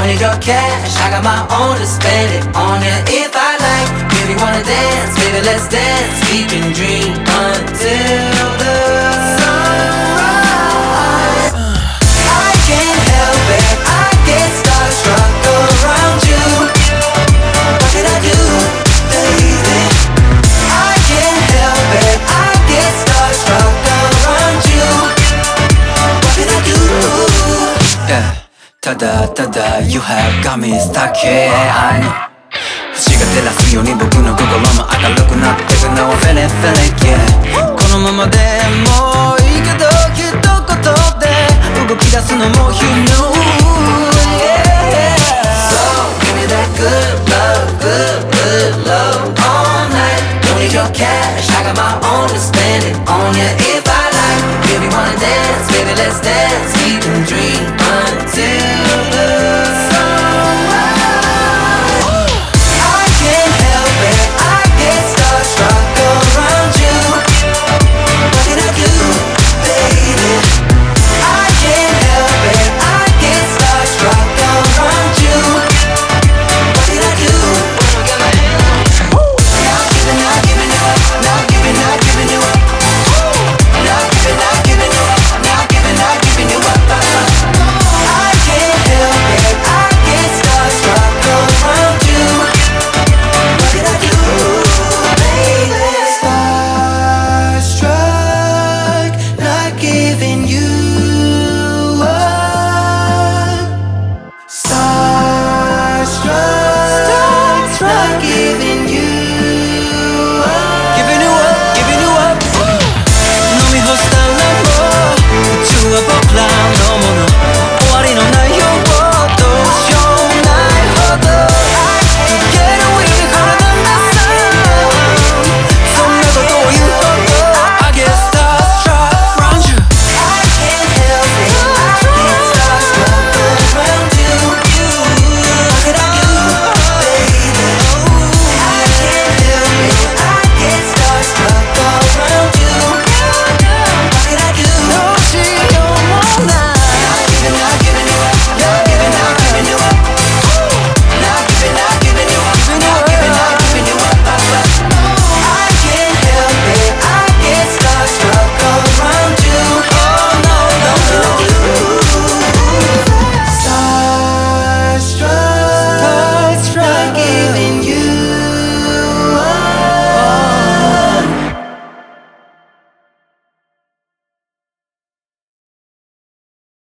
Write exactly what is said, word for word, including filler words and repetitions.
need your cash, I got my own to spend it on it if I like. Baby wanna dance, baby let's dance. We can dream until the sunrise. I can't help it, I get starstruck around you. What did I do, baby? I can't help it, I get starstruck around you. What did I do? Yeah, tada tada, you have got me stuck here. I know星が照らすように僕の心も明るくなってくのはフェレフェレ、yeah。 このままでもいいけど一言で動き出すのも You know